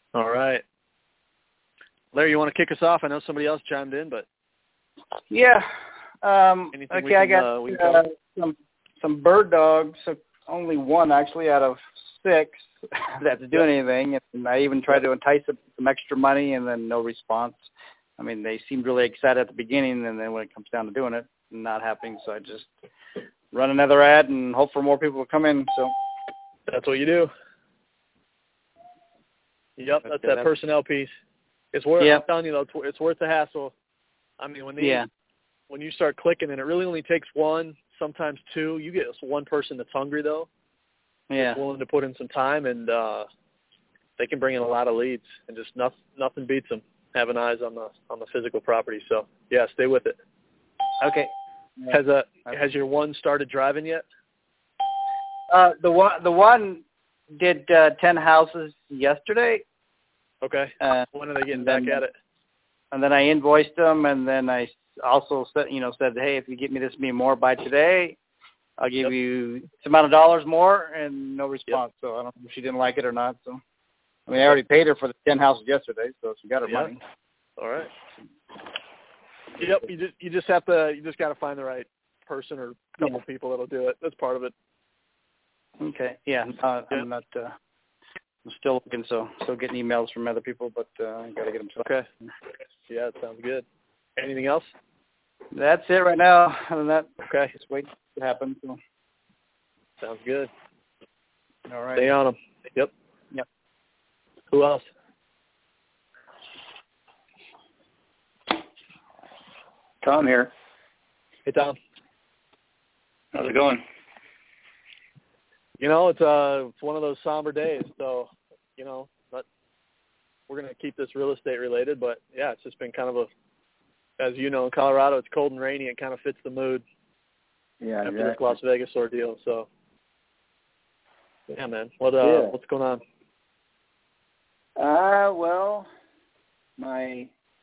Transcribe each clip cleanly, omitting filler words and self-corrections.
All right. Larry, you want to kick us off? I know somebody else chimed in, but yeah. anything I got some bird dogs. So only one actually out of 6 that's doing anything, and I even tried to entice them some extra money, and then no response. I mean, they seemed really excited at the beginning, and then when it comes down to doing it, not happening. So I just run another ad and hope for more people to come in. So that's what you do. Yep, that's that personnel piece. It's worth. I'm telling you though, it's worth the hassle. I mean, when you start clicking, and it really only takes 1, sometimes 2. You get one person that's hungry though. Yeah. Willing to put in some time, and they can bring in a lot of leads, and just nothing beats them having eyes on the physical property. So yeah, stay with it. Okay. Has your one started driving yet? The one did 10 houses yesterday. Okay. When are they getting back at it? And then I invoiced them, and then I also said, hey, if you get me this many more by today, I'll give you this amount of dollars more, and no response. So I don't know if she didn't like it or not. So, I mean, I already paid her for the 10 houses yesterday, so she got her money. All right. Yep. You just got to find the right person or a couple people that'll do it. That's part of it. Okay. Yeah. I'm not. I'm still looking, so still getting emails from other people, but I got to get them. Okay. Yeah, it sounds good. Anything else? That's it right now. Other than that, okay. Just wait to happen. So. Sounds good. All right. Stay on them. Yep. Who else? Tom here. Hey, Tom. How's it going? It's one of those somber days, so, but we're going to keep this real estate related, but, yeah, it's just been kind of as you know, in Colorado, it's cold and rainy. It kind of fits the mood after this Las Vegas ordeal, so, yeah, man. What's going on? Well, my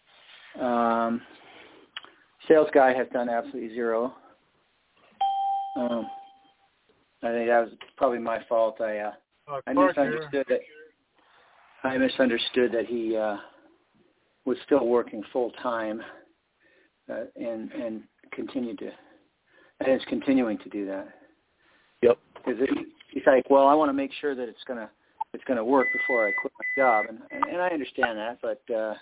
sales guy has done absolutely zero. I think that was probably my fault. I misunderstood that he was still working full time, and continued to, and is continuing to do that. Yep. Because he's like, well, I want to make sure that it's gonna work before I quit my job, and I understand that, but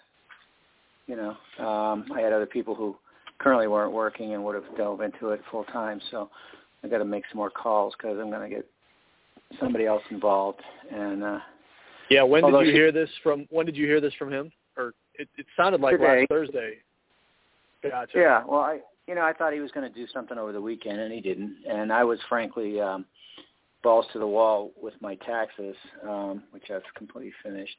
I had other people who currently weren't working and would have delved into it full time, so I got to make some more calls because I'm going to get somebody else involved. And when did you hear this from him? Or it sounded like today. Last Thursday. Gotcha. Yeah, well, I thought he was going to do something over the weekend, and he didn't. And I was frankly balls to the wall with my taxes, which I've completely finished,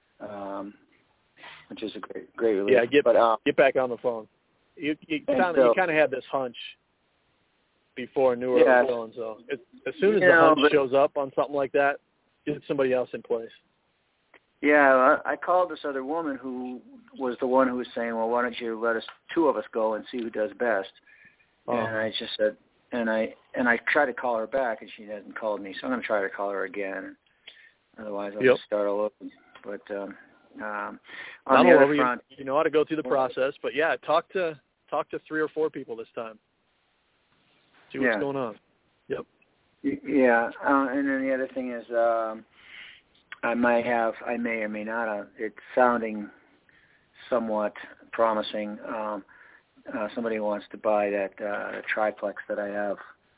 which is a great relief. Yeah, get back on the phone. You kind of had this hunch before I knew where I was going. So as soon as the hunch shows up on something like that, get somebody else in place. Yeah, I called this other woman who was the one who was saying, well, why don't you let us 2 of us go and see who does best? And I just said, and I tried to call her back, and she hasn't called me, so I'm going to try to call her again. Otherwise, I'll just start all over. But on the other front, you know how to go through the process. But yeah, talk to 3 or 4 people this time. See what's going on. Yep. Yeah, and then the other thing is, I may or may not have. It's sounding somewhat promising. Somebody wants to buy that triplex that I have.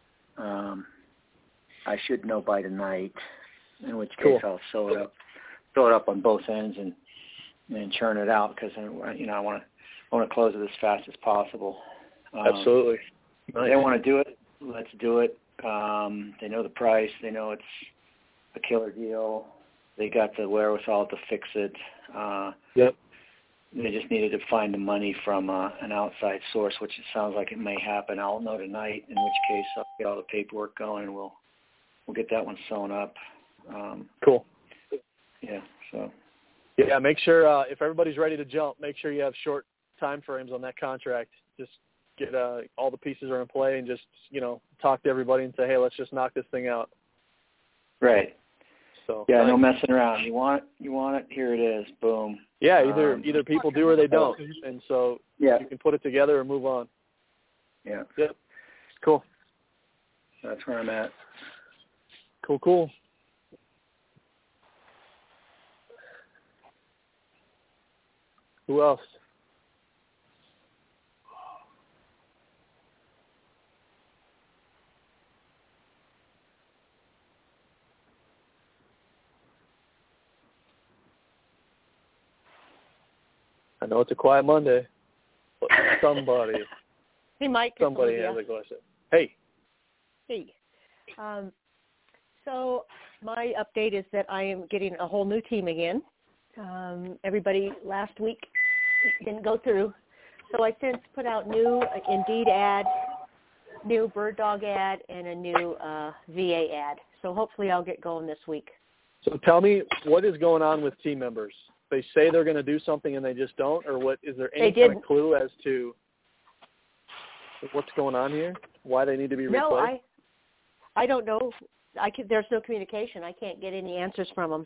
I should know by tonight, in which case I'll sew it up on both ends and churn it out because I want to close it as fast as possible. Absolutely. Nice. They want to do it. Let's do it. They know the price. They know it's a killer deal. They got the wherewithal to fix it. Yep. They just needed to find the money from an outside source, which it sounds like it may happen. I'll know tonight, in which case I'll get all the paperwork going and we'll get that one sewn up. Cool. Yeah. So. Yeah. Make sure if everybody's ready to jump, make sure you have short time frames on that contract. Just get all the pieces are in play and just talk to everybody and say, hey, let's just knock this thing out. Right. So yeah, no messing around. You want it, here it is. Boom. Yeah, either people do or they don't, and so you can put it together or move on. Yeah. Yep. Cool. That's where I'm at. Cool. Who else? I know it's a quiet Monday, but somebody. Hey, Mike. Somebody has a question. Hey. So my update is that I am getting a whole new team again. Everybody last week didn't go through. So I since put out new Indeed ad, new Bird Dog ad, and a new VA ad. So hopefully I'll get going this week. So tell me, what is going on with team members? They say they're going to do something and they just don't, or what? Is there any kind of clue as to what's going on here? Why they need to be replaced? No, I don't know. There's no communication. I can't get any answers from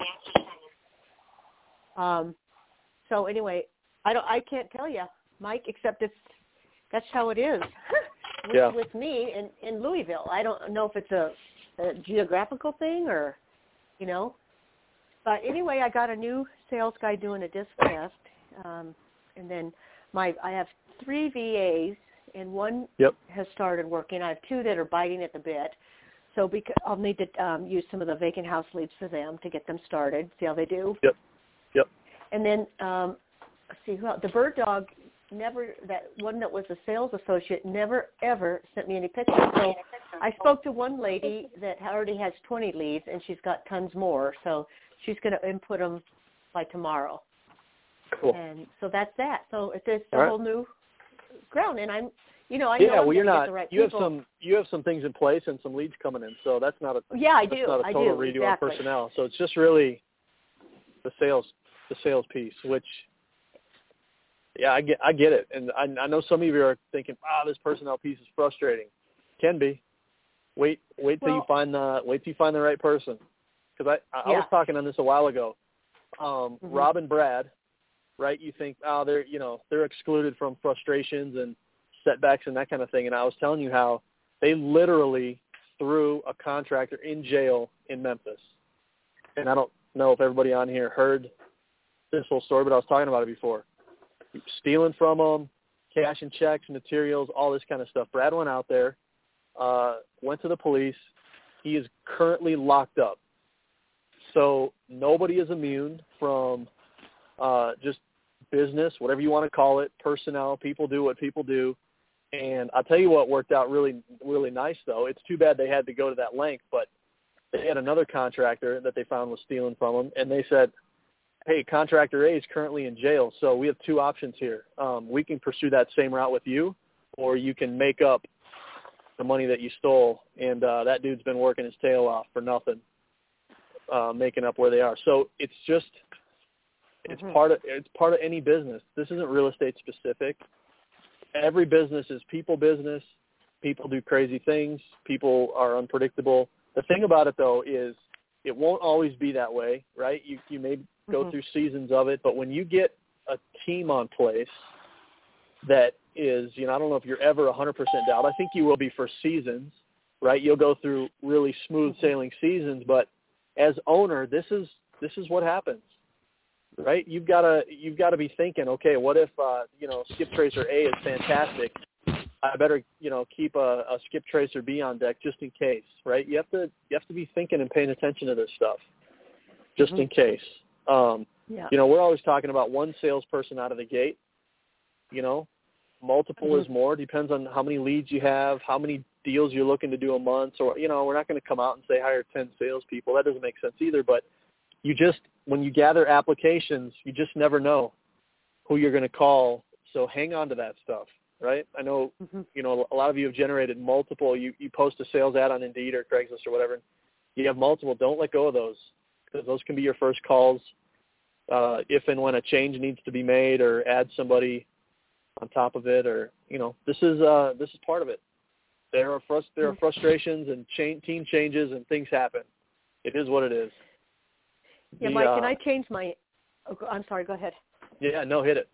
them. So anyway, I can't tell you, Mike, except that's how it is with me in Louisville. I don't know if it's a geographical thing or, But anyway, I got a new sales guy doing a disc test, and then I have 3 VAs, and one has started working. I have 2 that are biting at the bit. So I'll need to use some of the vacant house leads for them to get them started, see how they do. Yep. And then, let's see, the Bird Dog that one that was a sales associate never, ever sent me any pictures. So I spoke to one lady that already has 20 leads, and she's got tons more. So she's going to input them by tomorrow. Cool. And so that's that. So it's a whole new ground, and I'm you're not. You have some things in place and some leads coming in, so that's not a total redo on personnel. So it's just really the sales piece, which I get it, and I know some of you are thinking, this personnel piece is frustrating. Can be. Wait till you find the right person, because I was talking on this a while ago. Rob and Brad, right? You think they're excluded from frustrations and setbacks and that kind of thing. And I was telling you how they literally threw a contractor in jail in Memphis. And I don't know if everybody on here heard this whole story, but I was talking about it before. Stealing from them, cashing checks, materials, all this kind of stuff. Brad went out there, went to the police. He is currently locked up. So nobody is immune from just business, whatever you want to call it, personnel. People do what people do. And I'll tell you what worked out really, really nice, though. It's too bad they had to go to that length, but they had another contractor that they found was stealing from them, and they said, hey, contractor A is currently in jail, so we have 2 options here. We can pursue that same route with you, or you can make up the money that you stole, and that dude's been working his tail off for nothing, making up where they are. So it's part of any business. This isn't real estate specific. Every business is people business. People do crazy things. People are unpredictable. The thing about it, though, is it won't always be that way, right? You may go through seasons of it, but when you get a team on place that is, I don't know if you're ever 100% out. I think you will be for seasons, right? You'll go through really smooth sailing seasons, but as owner, this is what happens. Right, you've got to be thinking, okay, what if skip tracer A is fantastic? I better keep a skip tracer B on deck just in case, right? You have to be thinking and paying attention to this stuff, just in case. We're always talking about one salesperson out of the gate. Multiple is more. Depends on how many leads you have, how many deals you're looking to do a month. Or we're not going to come out and say hire 10 salespeople. That doesn't make sense either. But when you gather applications, you just never know who you're going to call. So hang on to that stuff, right? I know, a lot of you have generated multiple. You post a sales ad on Indeed or Craigslist or whatever. You have multiple. Don't let go of those, because those can be your first calls if and when a change needs to be made or add somebody on top of it, or this is part of it. There are frustrations and team changes and things happen. It is what it is. Yeah, Mike, can I change my? Oh, I'm sorry. Go ahead. Yeah, no, hit it.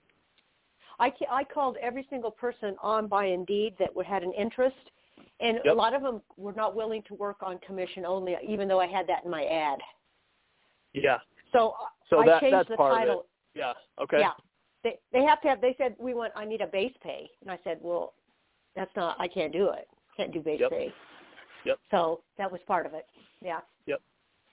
I called every single person on by Indeed that had an interest, and a lot of them were not willing to work on commission only, even though I had that in my ad. Yeah. So I changed that's the part title. Of it. Yeah. Okay. Yeah. They have to have. They said I need a base pay, and I said, well, that's not. I can't do it. Can't do base pay. Yep. So that was part of it. Yeah. Yep.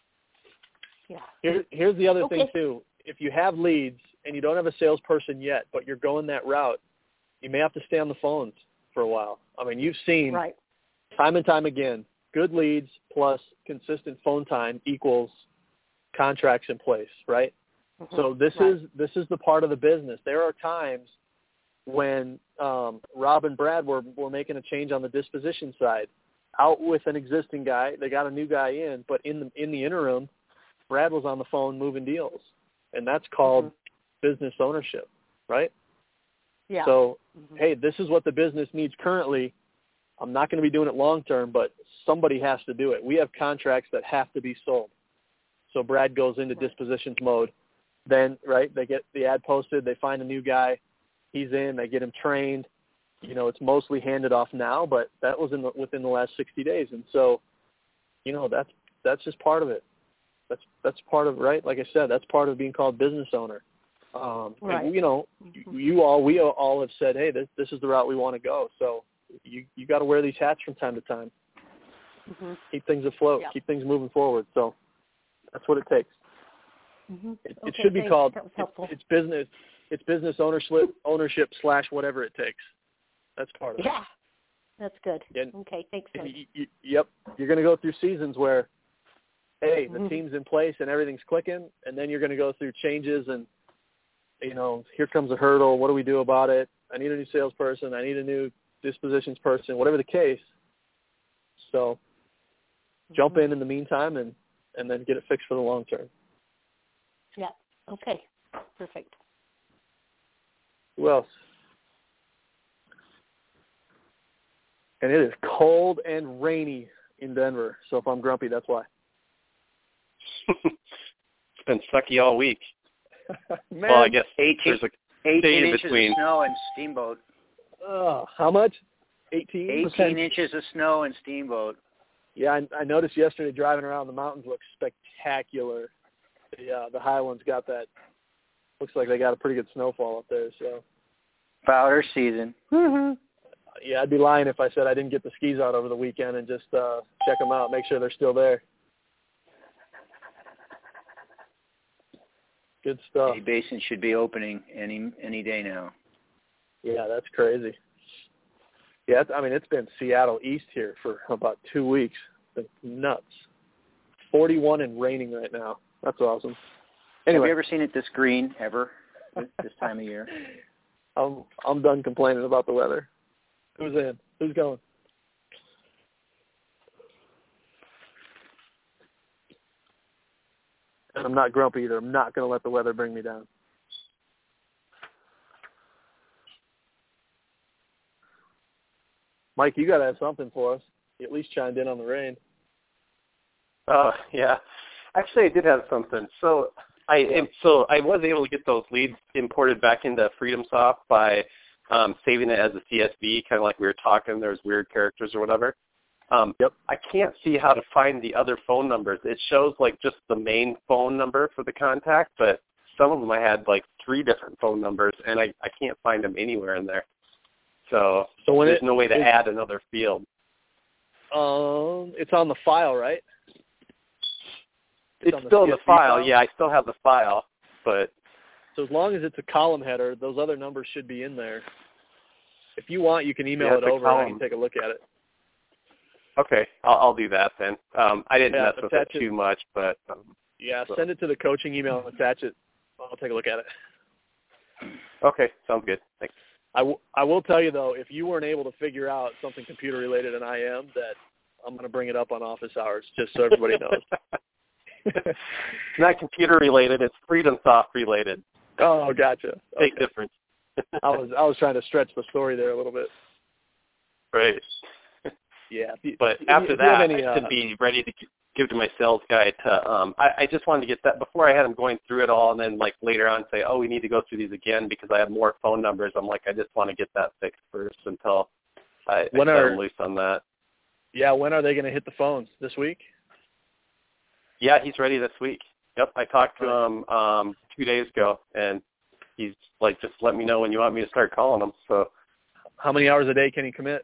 Yeah. Here's the other thing too. If you have leads and you don't have a salesperson yet, but you're going that route, you may have to stay on the phones for a while. I mean, you've seen time and time again, good leads plus consistent phone time equals contracts in place, right? Mm-hmm. So this is the part of the business. There are times when Rob and Brad were making a change on the disposition side, out with an existing guy. They got a new guy in, but in the interim, Brad was on the phone moving deals, and that's called business ownership, right? Yeah. So, hey, this is what the business needs currently. I'm not going to be doing it long term, but somebody has to do it. We have contracts that have to be sold. So Brad goes into dispositions mode. Then, they get the ad posted. They find a new guy. He's in. They get him trained. It's mostly handed off now, but that was within the last 60 days. And so, that's just part of it. That's part of, right? Like I said, that's part of being called business owner. And, we all have said, hey, this is the route we want to go. So you got to wear these hats from time to time. Mm-hmm. Keep things afloat. Yeah. Keep things moving forward. So that's what it takes. Mm-hmm. It should be called. It's business. It's business ownership / whatever it takes. That's part of it. Yeah, that's good. And, okay, thanks. Yep, you're going to go through seasons where, hey, the team's in place and everything's clicking, and then you're going to go through changes and, here comes a hurdle. What do we do about it? I need a new salesperson. I need a new dispositions person. Whatever the case. So, jump in the meantime and then get it fixed for the long term. Yeah. Okay. Perfect. Who else? And it is cold and rainy in Denver. So if I'm grumpy, that's why. It's been sucky all week. Man. Well, I guess 18 inches of snow and Steamboat. How much? 18? 18 inches of snow and Steamboat. Yeah, I noticed yesterday driving around the mountains looks spectacular. The Highlands got that. Looks like they got a pretty good snowfall up there. So powder season. Mm-hmm. Yeah, I'd be lying if I said I didn't get the skis out over the weekend and just check them out, make sure they're still there. Good stuff. The basin should be opening any day now. Yeah, that's crazy. Yeah, it's been Seattle East here for about 2 weeks. It's been nuts. 41 and raining right now. That's awesome. Anyway. Have you ever seen it this green ever this time of year? I'm done complaining about the weather. Who's in? Who's going? And I'm not grumpy either. I'm not going to let the weather bring me down. Mike, you got to have something for us. You at least chimed in on the rain. Yeah. Actually, I did have something. So I was able to get those leads imported back into FreedomSoft by saving it as a CSV, kind of like we were talking. There's weird characters or whatever. Yep. I can't see how to find the other phone numbers. It shows like just the main phone number for the contact, but some of them I had like 3 different phone numbers, and I can't find them anywhere in there. So there's no way to add another field. It's on the file, right? It's still in the file. Yeah, I still have the file, but so as long as it's a column header, those other numbers should be in there. If you want, you can email it over and I can take a look at it. Okay, I'll do that then. I didn't mess with it too much, but send it to the coaching email and attach it. I'll take a look at it. Okay, sounds good. Thanks. I will tell you, though, if you weren't able to figure out something computer-related and I am, that I'm going to bring it up on office hours just so everybody knows. It's not computer-related. It's FreedomSoft-related. Oh, gotcha. Big difference. I was trying to stretch the story there a little bit. Right. Yeah. But after that, I should be ready to give to my sales guy to. I just wanted to get that before I had him going through it all, and then like later on say, oh, we need to go through these again because I have more phone numbers. I'm like, I just want to get that fixed first until I settle loose on that. Yeah. When are they going to hit the phones? This week? Yeah, he's ready this week. Yep, I talked to him 2 days ago, and he's like, just let me know when you want me to start calling him. So, how many hours a day can he commit?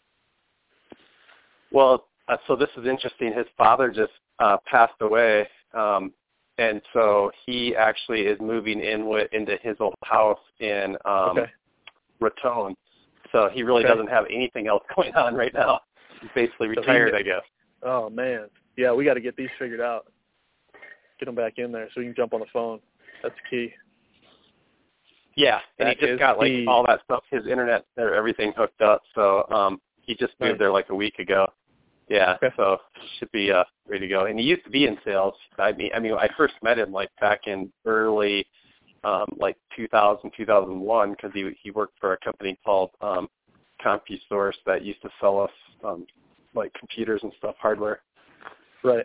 Well, so this is interesting. His father just passed away, and so he actually is moving into his old house in Raton. So he really doesn't have anything else going on right now. He's basically retired, I guess. Oh, man. Yeah, we got to get these figured out. Get them back in there so you can jump on the phone. That's key. Yeah, and he just got like all that stuff, his internet, everything hooked up. So he just moved there like a week ago. Yeah, so should be ready to go. And he used to be in sales. I mean, I first met him like back in early like 2000, 2001 because he worked for a company called CompuSource that used to sell us like computers and stuff, hardware. Right.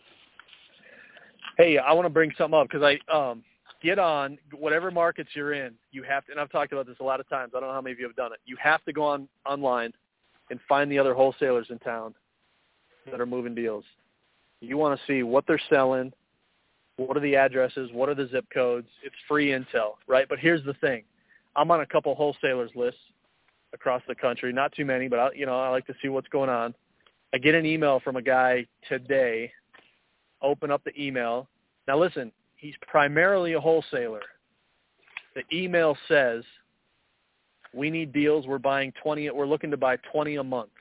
Hey, I want to bring something up because get on whatever markets you're in. You have to, and I've talked about this a lot of times. I don't know how many of you have done it. You have to go online and find the other wholesalers in town that are moving deals. You want to see what they're selling, what are the addresses, what are the zip codes. It's free intel, right? But here's the thing. I'm on a couple wholesalers lists across the country, not too many, but I like to see what's going on. I get an email from a guy today, open up the email. Now listen, he's primarily a wholesaler. The email says, we need deals, we're looking to buy 20 a month.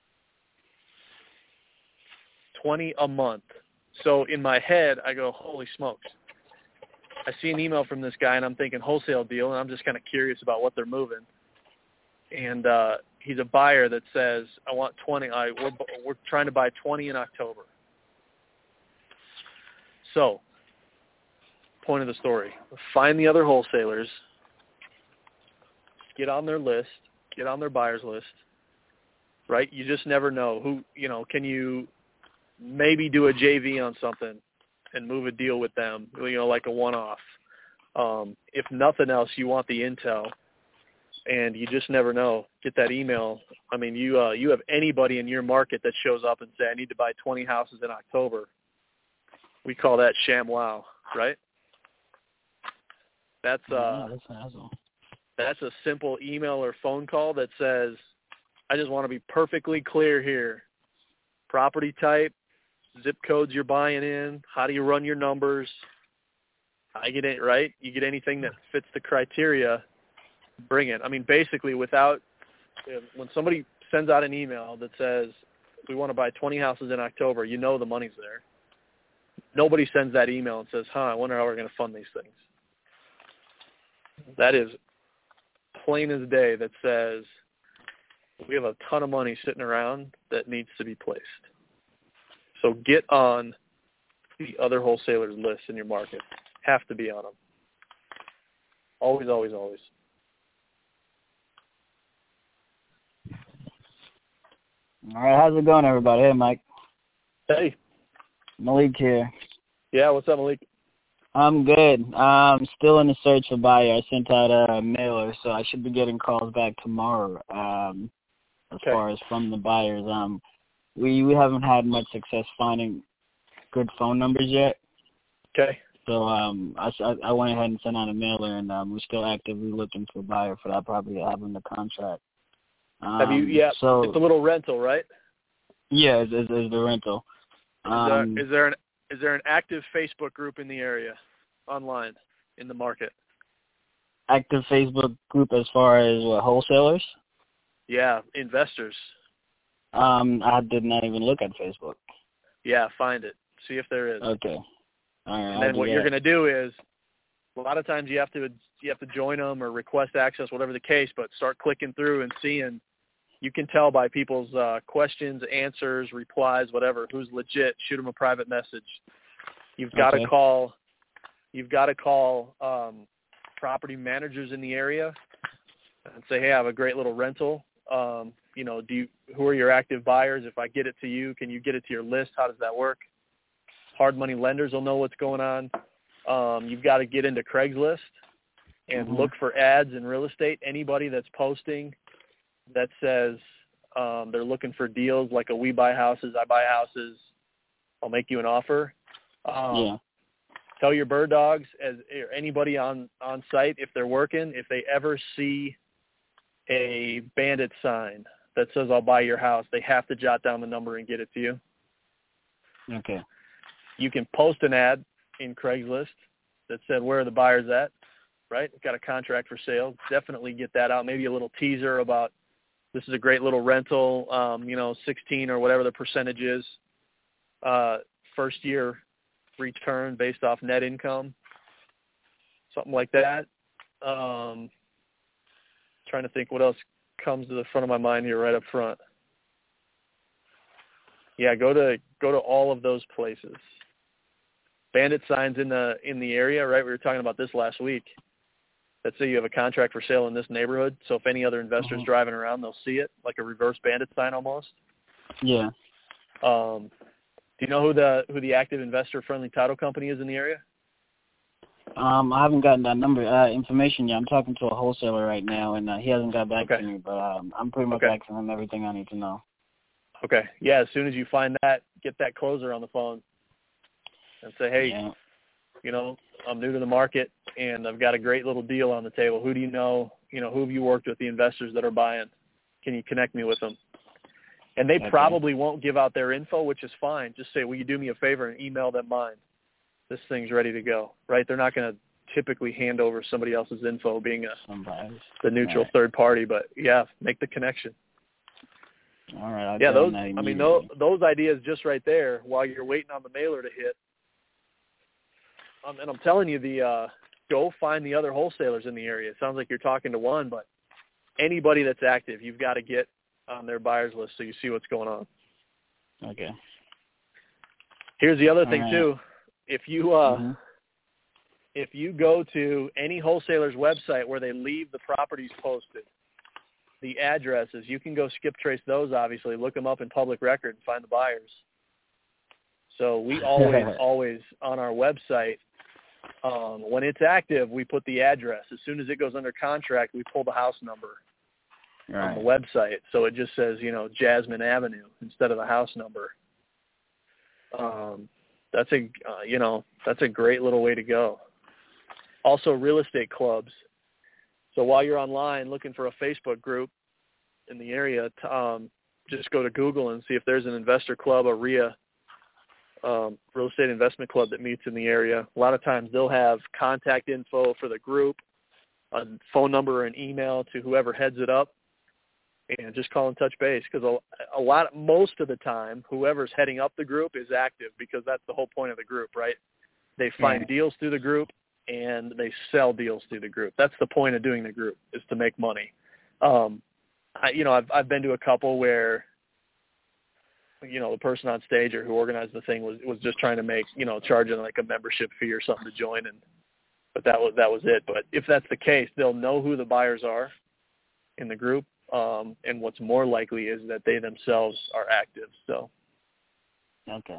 20 a month. So in my head, I go, holy smokes. I see an email from this guy, and I'm thinking wholesale deal, and I'm just kind of curious about what they're moving. And he's a buyer that says, I want 20. We're trying to buy 20 in October. So, point of the story. Find the other wholesalers. Get on their list. Get on their buyer's list. Right? You just never know who, can you maybe do a JV on something and move a deal with them, like a one-off. If nothing else, you want the intel, and you just never know. Get that email. I mean, you have anybody in your market that shows up and say, I need to buy 20 houses in October. We call that ShamWow, right? That's an asshole. That's a simple email or phone call that says, I just want to be perfectly clear here. Property type, zip codes you're buying in, how do you run your numbers? I get it, right? You get anything that fits the criteria, bring it. I mean, basically when somebody sends out an email that says, we want to buy 20 houses in October, the money's there. Nobody sends that email and says, I wonder how we're going to fund these things. That is plain as day that says we have a ton of money sitting around that needs to be placed. So get on the other wholesalers list in your market. Have to be on them. Always, always, always. All right, how's it going, everybody? Hey, Mike. Hey. Malik here. Yeah, what's up, Malik? I'm good. I'm still in the search for buyer. I sent out a mailer, so I should be getting calls back tomorrow as far as from the buyers. We haven't had much success finding good phone numbers yet. Okay. So I went ahead and sent out a mailer, and we're still actively looking for a buyer for that property I have in the contract. So it's a little rental, right? Yeah, it's the rental. Is there an active Facebook group in the area, online, in the market? Active Facebook group as far as what, wholesalers? Yeah, investors. I did not even look at Facebook. Yeah, find it. See if there is. Okay. All right. And then what you're going to do is, a lot of times you have to join them or request access, whatever the case. But start clicking through and seeing. You can tell by people's questions, answers, replies, whatever, who's legit. Shoot them a private message. You've got to call. You've got to call property managers in the area and say, hey, I have a great little rental. who are your active buyers? If I get it to you, can you get it to your list? How does that work? Hard money lenders will know what's going on. You've got to get into Craigslist and look for ads in real estate. Anybody that's posting that says they're looking for deals like a we buy houses, I buy houses, I'll make you an offer. Tell your bird dogs or anybody on site, if they're working, if they ever see a bandit sign that says I'll buy your house, they have to jot down the number and get it to you. Okay. You can post an ad in Craigslist that said, where are the buyers at, right? Got a contract for sale. Definitely get that out. Maybe a little teaser about this is a great little rental, 16 or whatever the percentage is, first year return based off net income, something like that. Trying to think what else comes to the front of my mind here right up front. Yeah, go to all of those places. Bandit signs in the area, right? We were talking about this last week. Let's say you have a contract for sale in this neighborhood. So if any other investors driving around, they'll see it, like a reverse bandit sign almost. Yeah. Do you know who the active investor friendly title company is in the area? I haven't gotten that number information yet. I'm talking to a wholesaler right now, and he hasn't got back to me. But I'm pretty much asking him everything I need to know. Okay. Yeah. As soon as you find that, get that closer on the phone and say, hey, I'm new to the market and I've got a great little deal on the table. Who do you know? Who have you worked with, the investors that are buying? Can you connect me with them? And they probably won't give out their info, which is fine. Just say, will you do me a favor and email them mine? This thing's ready to go, right? They're not going to typically hand over somebody else's info being the neutral third party, but make the connection. All right. Those ideas just right there while you're waiting on the mailer to hit. And I'm telling you, go find the other wholesalers in the area. It sounds like you're talking to one, but anybody that's active, you've got to get on their buyers list so you see what's going on. Okay. Here's the other thing too. If you go to any wholesaler's website where they leave the properties posted, the addresses, you can go skip trace those, obviously, look them up in public record and find the buyers. So we always on our website, when it's active, we put the address. As soon as it goes under contract, we pull the house number on the website. So it just says, Jasmine Avenue instead of the house number. That's a great little way to go. Also, real estate clubs. So while you're online looking for a Facebook group in the area, just go to Google and see if there's an investor club, a RIA, real estate investment club that meets in the area. A lot of times they'll have contact info for the group, a phone number or an email to whoever heads it up, and just call and touch base, because most of the time, whoever's heading up the group is active, because that's the whole point of the group, right? They find deals through the group and they sell deals through the group. That's the point of doing the group, is to make money. I've been to a couple where, the person on stage or who organized the thing was just trying to make, charging like a membership fee or something to join, but that was it. But if that's the case, they'll know who the buyers are in the group. And what's more likely is that they themselves are active. So. Okay.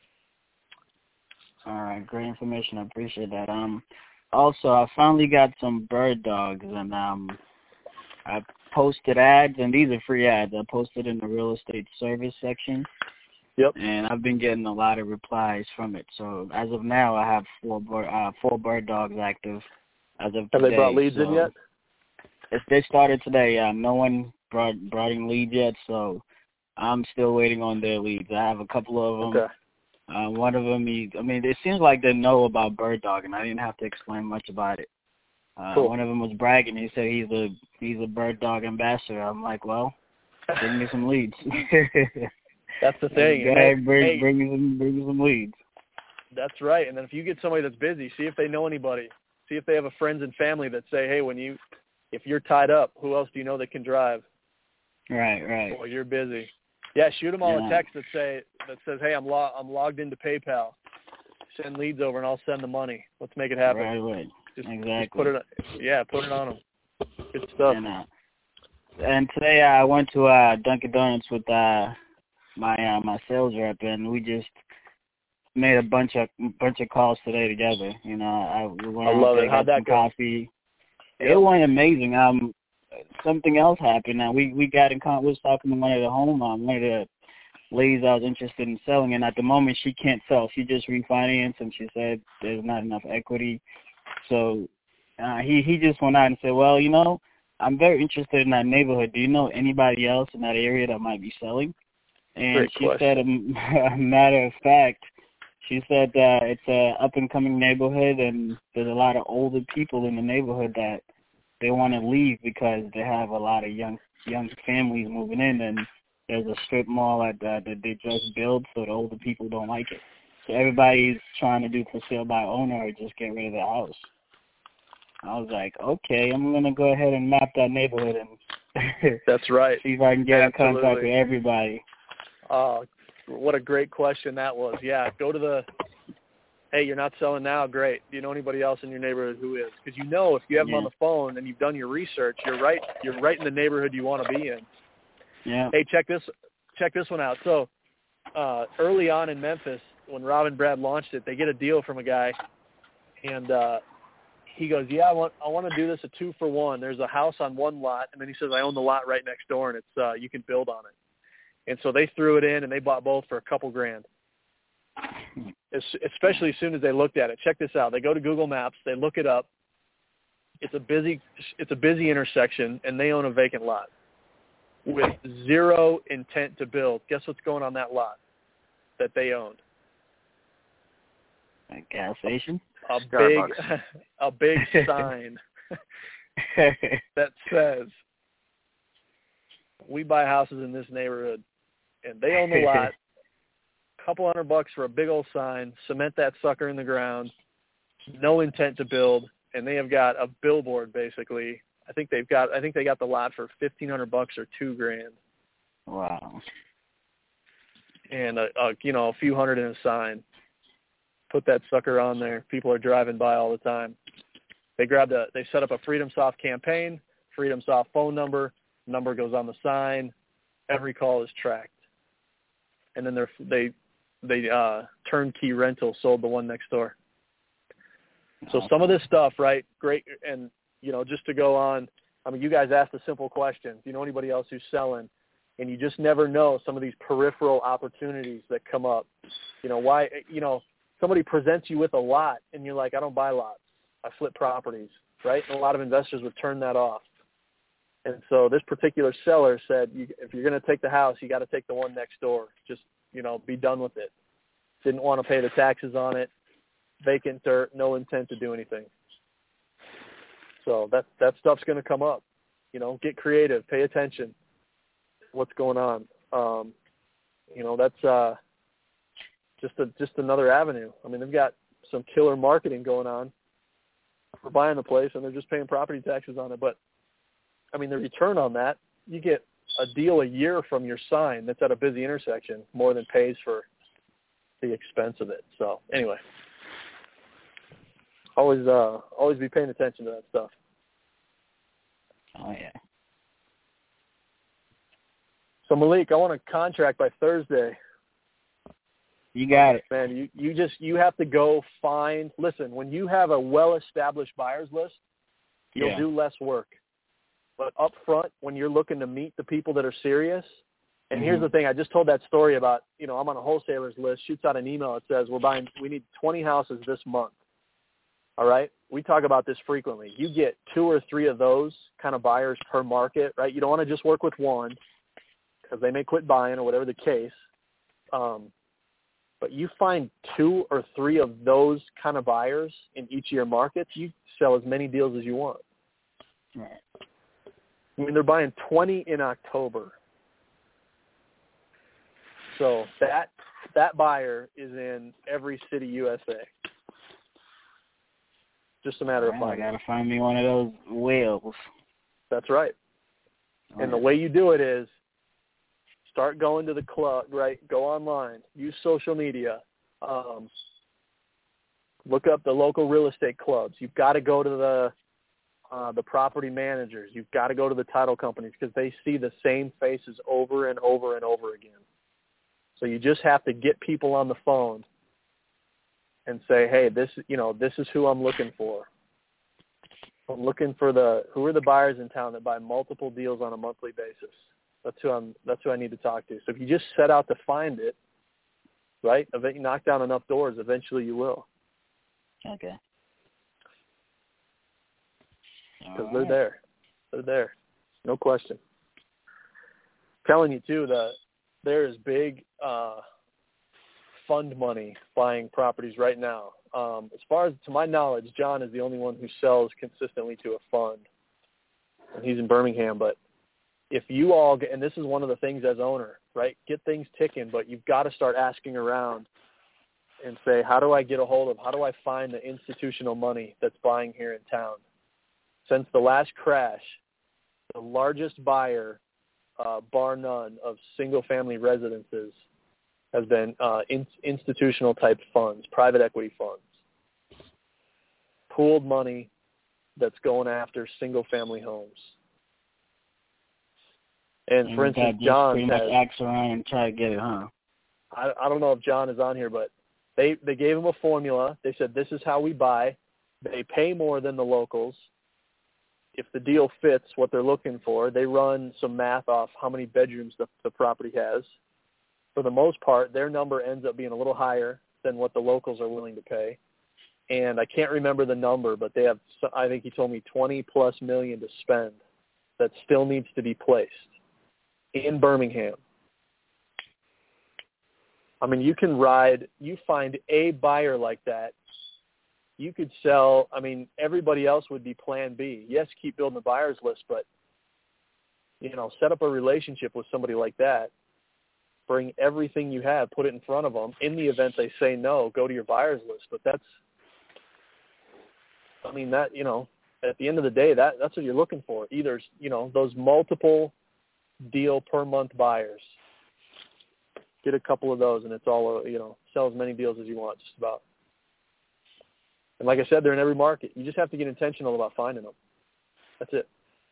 All right. Great information. I appreciate that. Also, I finally got some bird dogs, and I posted ads, and these are free ads. I posted in the real estate service section. Yep. And I've been getting a lot of replies from it. So as of now, I have four bird dogs active as of today. Have they brought leads in yet? They started today. No one brought in leads yet, so I'm still waiting on their leads. I have a couple of them. Okay. One of them, it seems like they know about bird dog, and I didn't have to explain much about it. Cool. One of them was bragging. He said he's a bird dog ambassador. I'm like, well, bring me some leads. That's the thing. Bring me some leads. That's right. And then if you get somebody that's busy, see if they know anybody. See if they have a friends and family that say, hey, if you're tied up, who else do you know that can drive? Right. Well, you're busy. Yeah, shoot them all a text that says, hey, I'm logged into PayPal. Send leads over and I'll send the money. Let's make it happen. Right. Just exactly. put it on them. Good stuff. And today I went to Dunkin' Donuts with my sales rep, and we just made a bunch of calls today together. You know, we went I love it. How'd that go? Coffee. Yep. It went amazing. Something else happened. We got in contact. We was talking to one of the ladies I was interested in selling, and at the moment she can't sell. She just refinanced, and she said there's not enough equity. So he just went out and said, well, you know, I'm very interested in that neighborhood. Do you know anybody else in that area that might be selling? And Great she question. said, a matter of fact, she said it's a up-and-coming neighborhood, and there's a lot of older people in the neighborhood that they want to leave because they have a lot of young families moving in, and there's a strip mall that they just built, so the older people don't like it. So everybody's trying to do for sale by owner or just get rid of their house. I was like, okay, I'm going to go ahead and map that neighborhood and that's right. see if I can get in contact with everybody. What a great question that was. Yeah, go to hey, you're not selling now, great. Do you know anybody else in your neighborhood who is? Because you know if you have them on the phone and you've done your research, you're right in the neighborhood you want to be in. Yeah. Hey, check this one out. So early on in Memphis, when Rob and Brad launched it, they get a deal from a guy, and he goes, yeah, I want to do this a 2-for-1. There's a house on one lot, and then he says, I own the lot right next door, and it's you can build on it. And so they threw it in, and they bought both for a couple grand, especially as soon as they looked at it. Check this out. They go to Google Maps. They look it up. It's a busy intersection, and they own a vacant lot with zero intent to build. Guess what's going on that lot that they owned? A gas station? A big sign that says, we buy houses in this neighborhood. And they own the lot, couple $100 for a big old sign, cement that sucker in the ground, no intent to build, and they have got a billboard basically. I think they got the lot for $1,500 or $2,000. Wow. And a few hundred in a sign. Put that sucker on there. People are driving by all the time. They set up a Freedom Soft campaign, Freedom Soft phone number goes on the sign, every call is tracked. And then they turnkey rental sold the one next door. So some of this stuff, right? Great. And, just to go on, I mean, you guys asked a simple question. Do you know anybody else who's selling? And you just never know some of these peripheral opportunities that come up. Why, somebody presents you with a lot and you're like, I don't buy lots. I flip properties, right? And a lot of investors would turn that off. And so this particular seller said, if you're going to take the house, you got to take the one next door. Just, be done with it. Didn't want to pay the taxes on it. Vacant dirt, no intent to do anything. So that stuff's going to come up. Get creative, pay attention. What's going on? That's just another avenue. I mean, they've got some killer marketing going on for buying the place, and they're just paying property taxes on it. But I mean, the return on that, you get a deal a year from your sign that's at a busy intersection more than pays for the expense of it. So anyway, always be paying attention to that stuff. Oh yeah. So Malik, I want a contract by Thursday. You got it, man. You have to go find. Listen, when you have a well-established buyers list, you'll do less work. But up front, when you're looking to meet the people that are serious, and here's the thing, I just told that story about, I'm on a wholesaler's list, shoots out an email that says, we need 20 houses this month. All right? We talk about this frequently. You get 2 or 3 of those kind of buyers per market, right? You don't want to just work with one because they may quit buying or whatever the case. But you find 2 or 3 of those kind of buyers in each of your markets, you sell as many deals as you want. Right. I mean, they're buying 20 in October. So that buyer is in every city USA. Just a matter of finding. I got to find me one of those whales. That's right. And the way you do it is start going to the club, right? Go online. Use social media. Look up the local real estate clubs. You've got to go to the the property managers. You've got to go to the title companies because they see the same faces over and over and over again. So you just have to get people on the phone and say, hey, this is who I'm looking for. I'm looking for who are the buyers in town that buy multiple deals on a monthly basis. That's who I need to talk to. So if you just set out to find it, right, you knock down enough doors, eventually you will. Okay. Because they're there. They're there. No question. Telling you, too, that there is big fund money buying properties right now. As far as, to my knowledge, John is the only one who sells consistently to a fund. And he's in Birmingham. But if you all get, and this is one of the things as owner, right, get things ticking, but you've got to start asking around and say, how do I find the institutional money that's buying here in town? Since the last crash, the largest buyer, bar none, of single-family residences has been institutional-type funds, private equity funds. Pooled money that's going after single-family homes. And for instance, John pretty much axe around and try to get it, huh? I don't know if John is on here, but they gave him a formula. They said, this is how we buy. They pay more than the locals. If the deal fits what they're looking for, they run some math off how many bedrooms the property has. For the most part, their number ends up being a little higher than what the locals are willing to pay. And I can't remember the number, but they have, I think he told me, $20+ million to spend that still needs to be placed in Birmingham. I mean, you find a buyer like that, you could sell, I mean, everybody else would be plan B. Yes, keep building the buyer's list, but, set up a relationship with somebody like that. Bring everything you have, put it in front of them. In the event they say no, go to your buyer's list. But at the end of the day, that's what you're looking for. Either, those multiple deal per month buyers. Get a couple of those, and it's all, sell as many deals as you want, just about. And like I said, they're in every market. You just have to get intentional about finding them. That's it.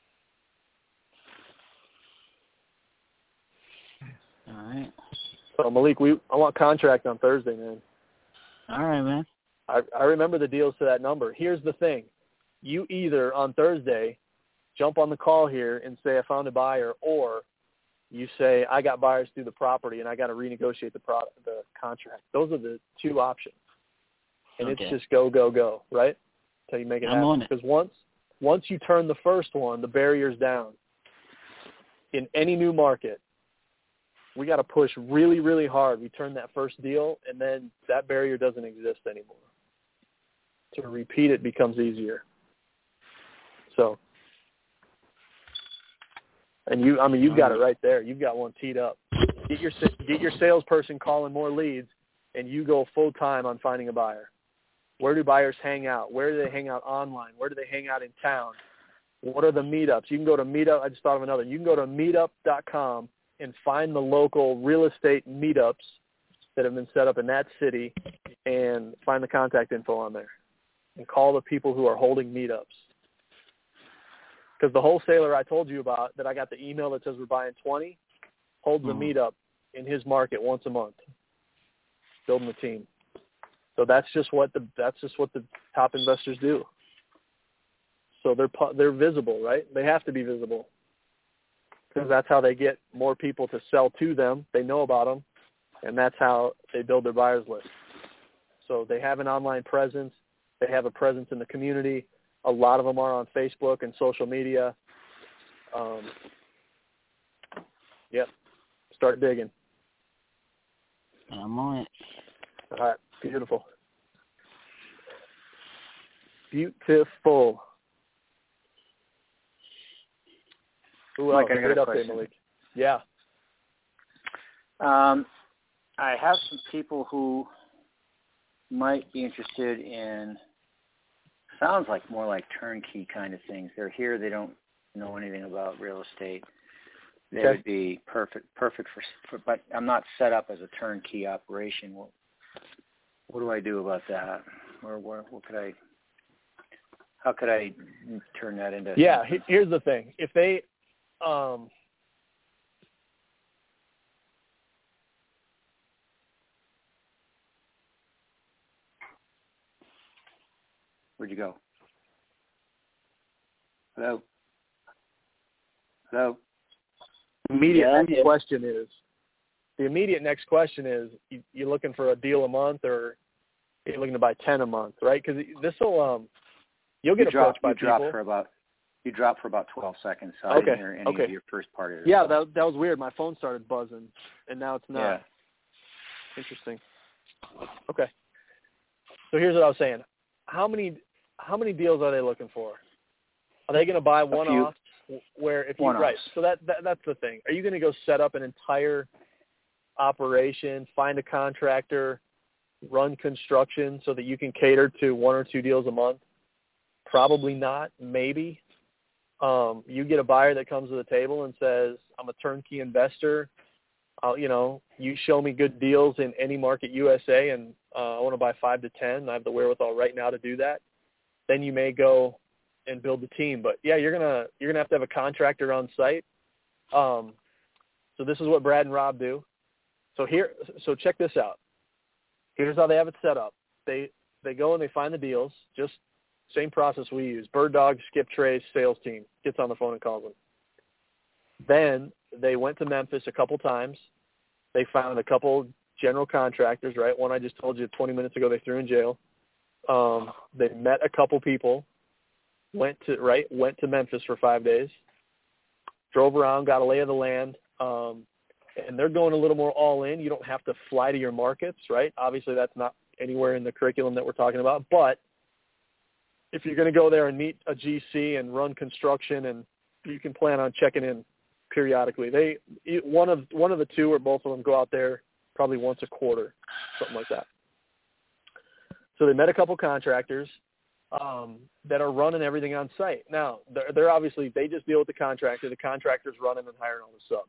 All right. So, Malik, I want contract on Thursday, man. All right, man. I remember the deals to that number. Here's the thing. You either, on Thursday, jump on the call here and say, I found a buyer, or you say, I got buyers through the property and I got to renegotiate the contract. Those are the two options. And It's just go, go, go, right? Until you make it happen. Because once you turn the first one, the barrier's down. In any new market, we got to push really, really hard. We turn that first deal, and then that barrier doesn't exist anymore. To repeat it becomes easier. So, and you've got it right there. You've got one teed up. Get your salesperson calling more leads, and you go full time on finding a buyer. Where do buyers hang out? Where do they hang out online? Where do they hang out in town? What are the meetups? You can go to Meetup. I just thought of another. You can go to meetup.com and find the local real estate meetups that have been set up in that city and find the contact info on there and call the people who are holding meetups. Because the wholesaler I told you about that I got the email that says we're buying 20 holds a meetup in his market once a month, building the team. So that's just what the top investors do. So they're visible, right? They have to be visible because that's how they get more people to sell to them. They know about them, and that's how they build their buyers list. So they have an online presence. They have a presence in the community. A lot of them are on Facebook and social media. Yep. Start digging. I'm on it. All right. Beautiful. Beautiful. Ooh, I can get up there, Malik. Yeah. I have some people who might be interested in, sounds like more like turnkey kind of things. They're here. They don't know anything about real estate. They would be perfect for, but I'm not set up as a turnkey operation. What do I do about that? Or what could I, How could I turn that into? Yeah, here's the thing. If they Where'd you go? Hello? Hello? The immediate next question is, you looking for a deal a month, or are you looking to buy 10 a month, right? Because this will, you'll get approached by people. You dropped for about 12 seconds, so I didn't hear any of your first part of it. Yeah, that was weird. My phone started buzzing, and now it's not. Yeah. Interesting. Okay. So here's what I was saying. How many deals are they looking for? Are they going to buy one-offs? Where if you right, so that's the thing. Are you going to go set up an entire operation, find a contractor, run construction so that you can cater to 1 or 2 deals a month? Probably not. Maybe. You get a buyer that comes to the table and says, "I'm a turnkey investor. You show me good deals in any market USA, and I want to buy 5 to 10. I have the wherewithal right now to do that." Then you may go and build the team. But yeah, you're gonna have to have a contractor on site. So this is what Brad and Rob do. So check this out. Here's how they have it set up. They go and they find the deals. Just same process we use. Bird Dog, Skip Trace, sales team gets on the phone and calls them. Then they went to Memphis a couple times. They found a couple general contractors, right? One I just told you 20 minutes ago they threw in jail. They met a couple people. Went to Memphis for 5 days, drove around, got a lay of the land, and they're going a little more all in. You don't have to fly to your markets, right? Obviously, that's not anywhere in the curriculum that we're talking about. But if you're going to go there and meet a GC and run construction, and you can plan on checking in periodically. One of the two or both of them go out there probably once a quarter, something like that. So they met a couple contractors that are running everything on site. Now, they're obviously, they just deal with the contractor. The contractor's running and hiring all the subs.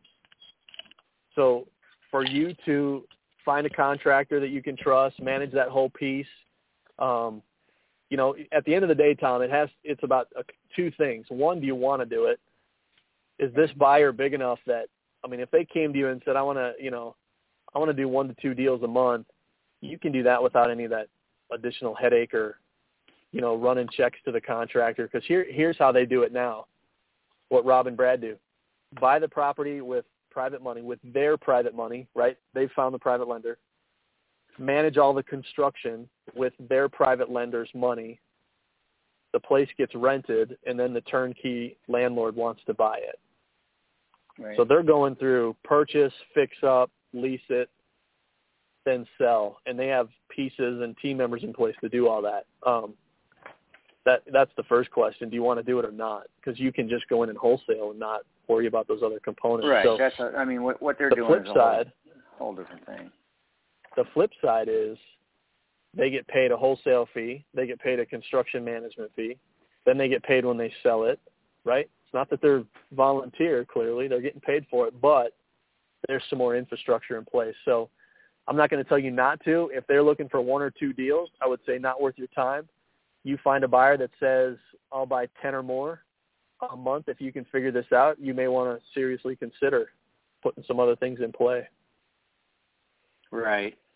So for you to find a contractor that you can trust, manage that whole piece, at the end of the day, Tom, it's about 2 things. One, do you want to do it? Is this buyer big enough that, if they came to you and said, I want to do 1 to 2 deals a month, you can do that without any of that additional headache or, running checks to the contractor. Because here's how they do it now, what Rob and Brad do. Buy the property with private money, with their private money, right? They've found the private lender. Manage all the construction with their private lender's money. The place gets rented, and then the turnkey landlord wants to buy it. Right. So they're going through purchase, fix up, lease it, then sell. And they have pieces and team members in place to do all that. That's the first question. Do you want to do it or not? Because you can just go in and wholesale and not worry about those other components. Right. So that's what they're doing is a whole different thing. The flip side is they get paid a wholesale fee. They get paid a construction management fee. Then they get paid when they sell it, right? It's not that they're volunteer, clearly. They're getting paid for it, but there's some more infrastructure in place. So I'm not going to tell you not to. If they're looking for 1 or 2 deals, I would say not worth your time. You find a buyer that says, I'll buy 10 or more a month. If you can figure this out, you may want to seriously consider putting some other things in play. Right.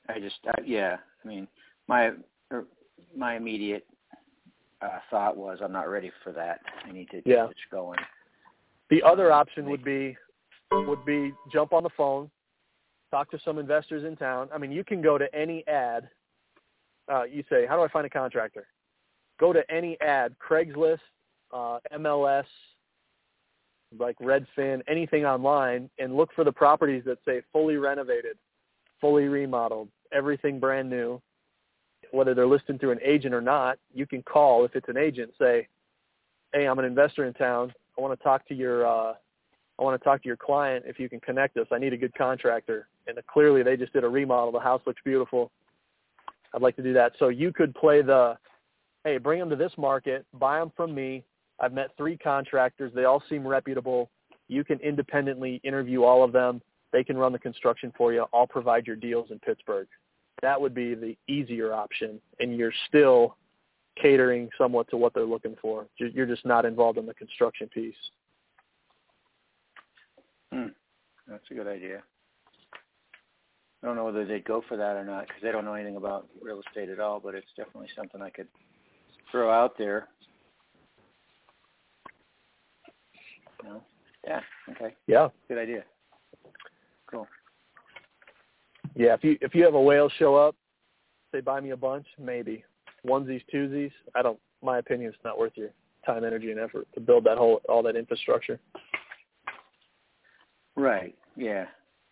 My immediate thought was I'm not ready for that. I need to get this going. The other option would be jump on the phone, talk to some investors in town. You can go to any ad. You say, how do I find a contractor? Go to any ad, Craigslist, MLS, like Redfin, anything online, and look for the properties that say fully renovated, fully remodeled, everything brand new. Whether they're listed through an agent or not, you can call if it's an agent. Say, hey, I'm an investor in town. I want to talk to your client. If you can connect us, I need a good contractor. And clearly, they just did a remodel. The house looks beautiful. I'd like to do that. So you could play hey, bring them to this market, buy them from me. I've met 3 contractors. They all seem reputable. You can independently interview all of them. They can run the construction for you. I'll provide your deals in Pittsburgh. That would be the easier option, and you're still catering somewhat to what they're looking for. You're just not involved in the construction piece. That's a good idea. I don't know whether they'd go for that or not because they don't know anything about real estate at all, but it's definitely something I could throw out there. No? Yeah, okay. Yeah. Good idea. Cool. Yeah, if you have a whale show up, say buy me a bunch, maybe. Onesies, twosies, my opinion, it's not worth your time, energy, and effort to build all that infrastructure. Right. Yeah.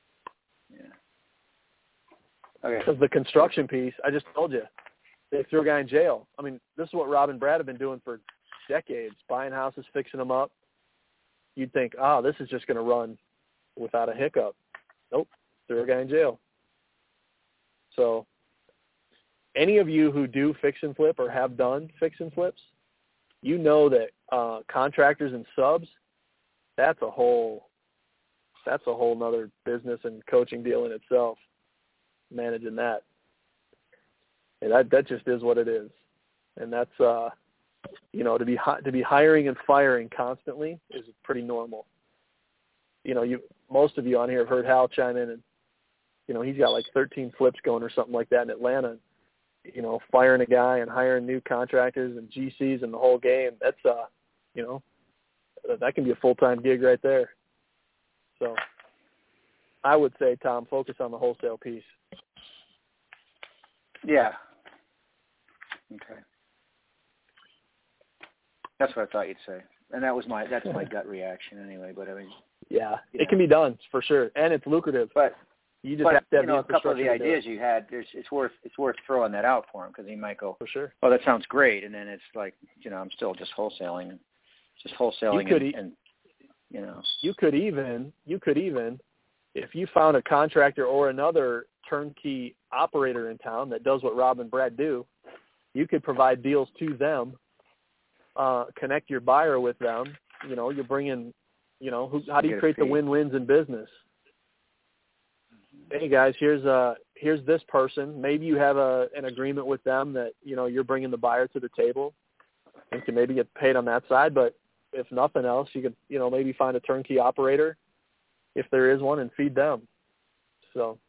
Okay. Because the construction piece, I just told you, they threw a guy in jail. I mean, this is what Rob and Brad have been doing for decades, buying houses, fixing them up. You'd think, this is just going to run without a hiccup. Nope, threw a guy in jail. So any of you who do fix and flip or have done fix and flips, you know that contractors and subs, that's a whole nother business and coaching deal in itself, managing that. And that just is what it is. And that's, to be hiring and firing constantly is pretty normal. Most of you on here have heard Hal chime in, and, he's got like 13 flips going or something like that in Atlanta. Firing a guy and hiring new contractors and GCs and the whole game, that's, that can be a full-time gig right there. So I would say, Tom, focus on the wholesale piece. Yeah. Okay. That's what I thought you'd say. And that's my gut reaction anyway, but I mean. Yeah, it can be done for sure. And it's lucrative. But you just have to have a couple of the ideas you had, it's worth throwing that out for him because he might go, for sure. Oh, that sounds great. And then it's like, I'm still just wholesaling. You could even, if you found a contractor or another turnkey operator in town that does what Rob and Brad do, you could provide deals to them, connect your buyer with them. You bring in, how do you create the win-wins in business? Hey guys, here's this person. Maybe you have an agreement with them that, you're bringing the buyer to the table and can maybe get paid on that side. But if nothing else, you could, maybe find a turnkey operator if there is one and feed them. So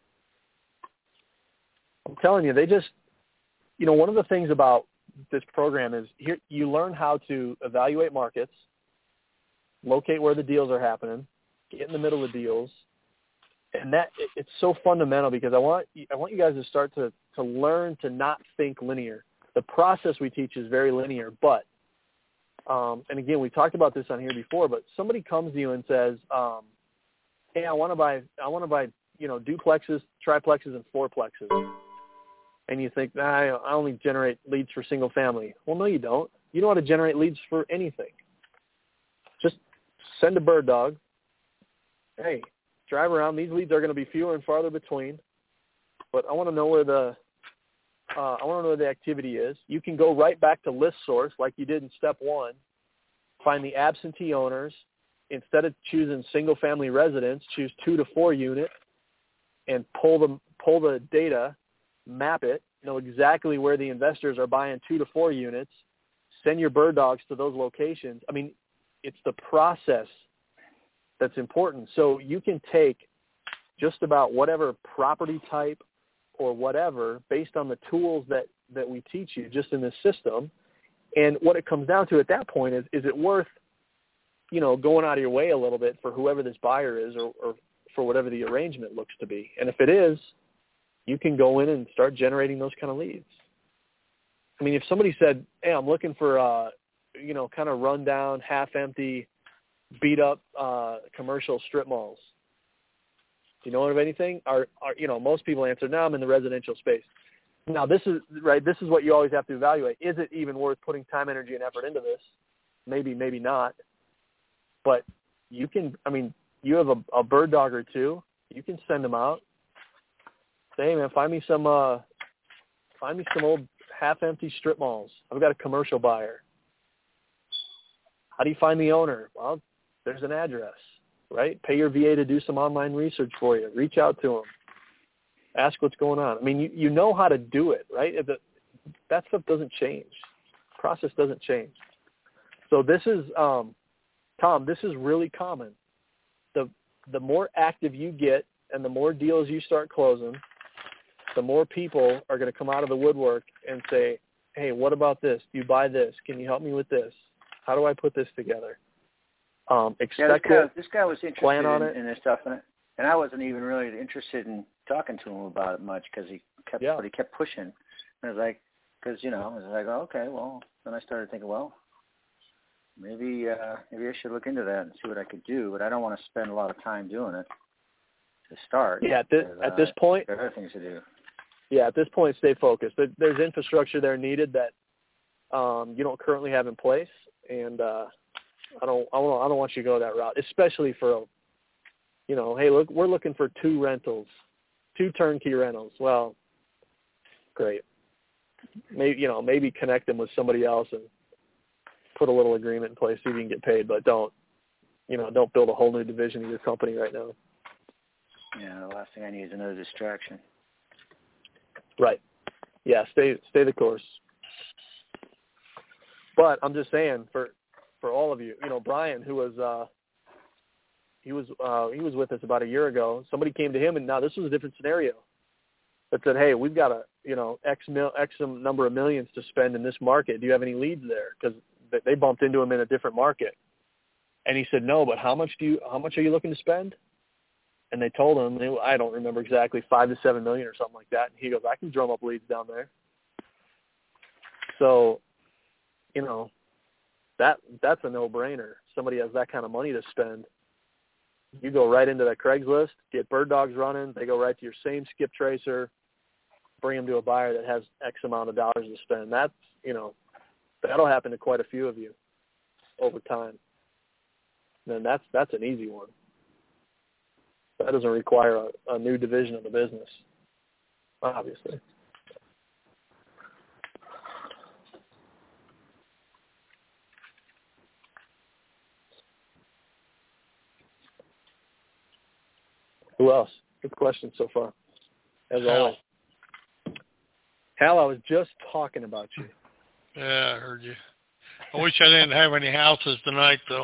I'm telling you, they just, one of the things about this program is here you learn how to evaluate markets, locate where the deals are happening, get in the middle of deals. And that it's so fundamental because I want you guys to start to learn to not think linear. The process we teach is very linear, but and again, we talked about this on here before, but somebody comes to you and says, hey, I want to buy duplexes, triplexes, and fourplexes. And you think, I only generate leads for single family. Well, no, you don't. You know how to generate leads for anything. Just send a bird dog. Hey, drive around. These leads are going to be fewer and farther between, but I want to know where the activity is. You can go right back to list source like you did in step one. Find the absentee owners. Instead of choosing single family residents, choose 2 to 4 unit, and pull the data, map it, know exactly where the investors are buying 2 to 4 units. Send your bird dogs to those locations. I mean, it's the process that's important. So you can take just about whatever property type or whatever based on the tools that we teach you just in this system. And what it comes down to at that point is it worth, going out of your way a little bit for whoever this buyer is or for whatever the arrangement looks to be. And if it is, you can go in and start generating those kind of leads. I mean, if somebody said, hey, I'm looking for, kind of rundown, half-empty, beat-up commercial strip malls. Do you know of anything? Most people answer, no, I'm in the residential space. Now, this is what you always have to evaluate. Is it even worth putting time, energy, and effort into this? Maybe, maybe not. But you have a bird dog or two. You can send them out. Say, hey, man, find me some old half-empty strip malls. I've got a commercial buyer. How do you find the owner? Well, there's an address, right? Pay your VA to do some online research for you. Reach out to them. Ask what's going on. I mean, you know how to do it, right? That stuff doesn't change. Process doesn't change. So this is, Tom, this is really common. The more active you get and the more deals you start closing, the more people are going to come out of the woodwork and say, hey, what about this? Do you buy this? Can you help me with this? How do I put this together? Expect this guy was interested plan on it. In this stuff, and I wasn't even really interested in talking to him about it much because he kept pushing. And I was like, because, I was like, oh, okay, well, then I started thinking, well, maybe I should look into that and see what I could do, but I don't want to spend a lot of time doing it to start. Yeah, at this point, there are other things to do. Yeah, at this point, stay focused. There's infrastructure there needed that you don't currently have in place, and I don't want you to go that route, especially for hey, look, we're looking for 2 turnkey rentals. Well, great. Maybe connect them with somebody else and put a little agreement in place so you can get paid, but don't build a whole new division of your company right now. Yeah, the last thing I need is another distraction. Right. Yeah, stay the course. But I'm just saying for all of you, Brian, who was he was with us about a year ago. Somebody came to him, and now this was a different scenario. That said, hey, we've got X number of millions to spend in this market. Do you have any leads there? Because they bumped into him in a different market, and he said, no. But how much are you looking to spend? And they told him, I don't remember exactly, $5 to $7 million or something like that. And he goes, I can drum up leads down there. So, that's a no-brainer. Somebody has that kind of money to spend. You go right into that Craigslist, get bird dogs running. They go right to your same skip tracer, bring them to a buyer that has X amount of dollars to spend. That's, that'll happen to quite a few of you over time. And that's an easy one. That doesn't require a new division of the business, obviously. Who else? Good question so far, as always. Hal, I was just talking about you. Yeah, I heard you. I wish I didn't have any houses tonight, though.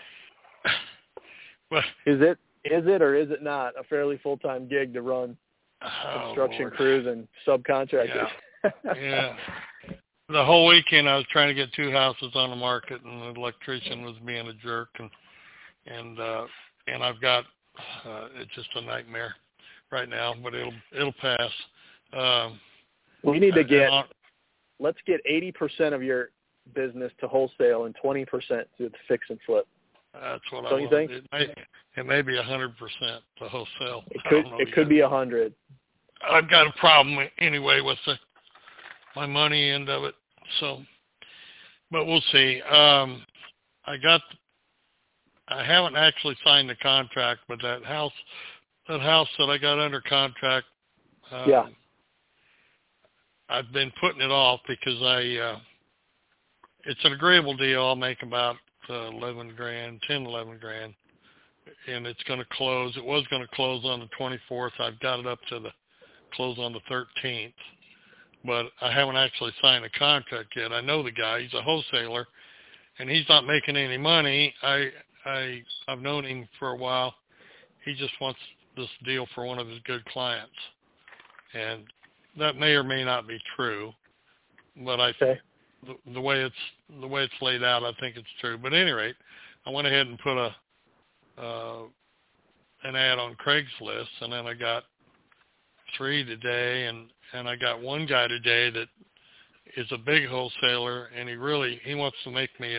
But Is it or is it not a fairly full-time gig to run construction crews and subcontractors? Yeah. The whole weekend I was trying to get 2 houses on the market, and the electrician was being a jerk, and I've got it's just a nightmare right now, but it'll pass. We need to let's get 80% of your business to wholesale and 20% to fix and flip. That's what Don't I you think? It may be 100% to wholesale. It could be 100. I've got a problem anyway with my money end of it. So, but we'll see. I haven't actually signed the contract, but that house that I got under contract. I've been putting it off because it's an agreeable deal. I'll make about 11 grand, 10, 11 grand, and it's going to close. It was going to close on the 24th. I've got it up to the close on the 13th, but I haven't actually signed a contract yet. I know the guy. He's a wholesaler, and he's not making any money. I've known him for a while. He just wants this deal for one of his good clients, and that may or may not be true, but the way it's laid out, I think it's true. But at any rate, I went ahead and put an ad on Craigslist, and then I got 3 today, and I got one guy today that is a big wholesaler, and he wants to make me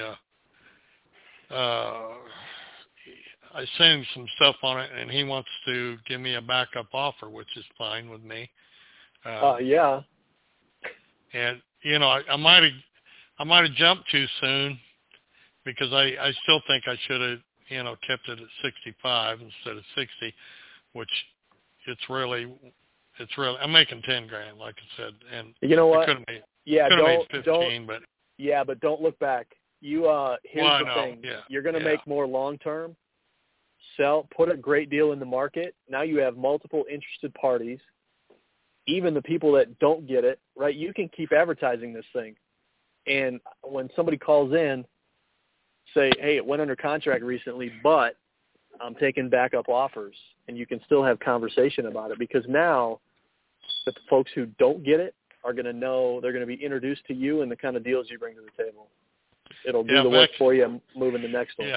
I sent him some stuff on it, and he wants to give me a backup offer, which is fine with me. Yeah. And I might have jumped too soon, because I still think I should have kept it at 65 instead of 60, which it's really I'm making 10 grand, like I said, and you know what? I could have made 15, but but don't look back. Here's the thing. Yeah. You're going to make more long term. Put a great deal in the market. Now you have multiple interested parties. Even the people that don't get it, right? You can keep advertising this thing. And when somebody calls in, say, hey, it went under contract recently, but I'm taking backup offers, and you can still have conversation about it, because now the folks who don't get it are going to know, they're going to be introduced to you and the kind of deals you bring to the table. It'll do the work for you and move in the next one. Yeah,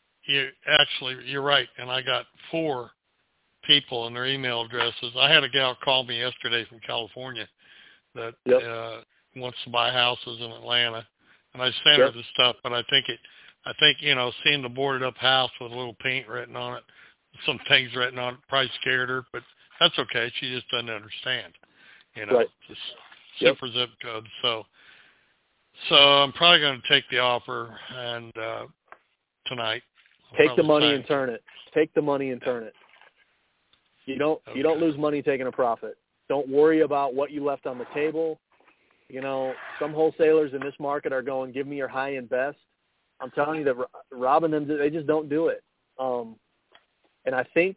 you're right. And I got 4 people and their email addresses. I had a gal call me yesterday from California that wants to buy houses in Atlanta, and I sent her the stuff. But I think seeing the boarded up house with a little paint written on it, some things written on it, probably scared her. But that's okay. She just doesn't understand. Just zip for zip code. So I'm probably going to take the offer and tonight. Take the money and turn it. Take the money and turn it. You don't lose money taking a profit. Don't worry about what you left on the table. Some wholesalers in this market are going, give me your high and best. I'm telling you that Rob and them, they just don't do it. And I think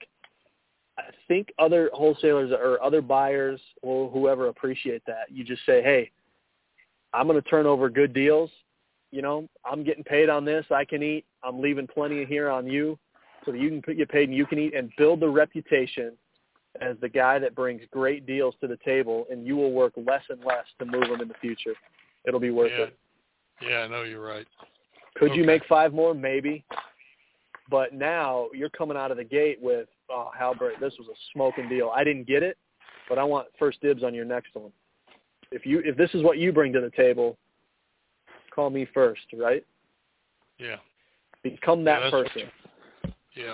other wholesalers or other buyers or whoever appreciate that. You just say, hey, I'm going to turn over good deals. I'm getting paid on this. I can eat. I'm leaving plenty here on you so that you can get paid and you can eat, and build the reputation as the guy that brings great deals to the table, and you will work less and less to move them in the future. It'll be worth it. Yeah, I know you're right. Could you make 5 more? Maybe. But now you're coming out of the gate with, oh, Halbert, this was a smoking deal. I didn't get it, but I want first dibs on your next one. If this is what you bring to the table, call me first, right? Yeah. Become that person. Yeah.